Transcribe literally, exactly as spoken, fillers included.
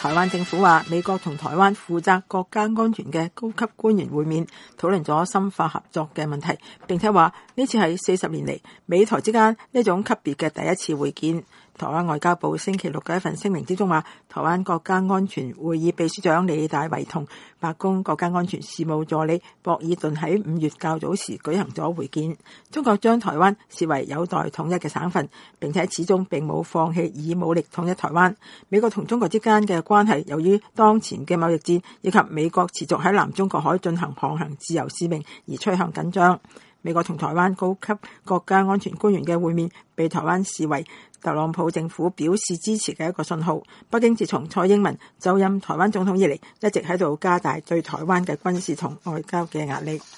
台灣政府話，美國同台灣負責國家安全嘅高級官員會面，討論咗深化合作嘅問題，並且話呢次係四十年嚟美台之間呢種級別嘅第一次會見。台灣外交部星期六嘅一份聲明之中話，台灣國家安全會議秘書長李大維同白宮國家安全事務助理博爾頓喺五月較早時舉行咗會見。中國將台灣視為有待統一嘅省份，並且始終並冇放棄以武力統一台灣。美國同中國之間嘅關係由於當前嘅貿易戰以及美國持續喺南中國海進行航行自由使命而趨向緊張。美國同台灣高級國家安全官員嘅會面被台灣視為特朗普政府表示支持嘅一個信號。北京自從蔡英文就任台灣總統以嚟，一直喺度加大對台灣嘅軍事同外交嘅壓力。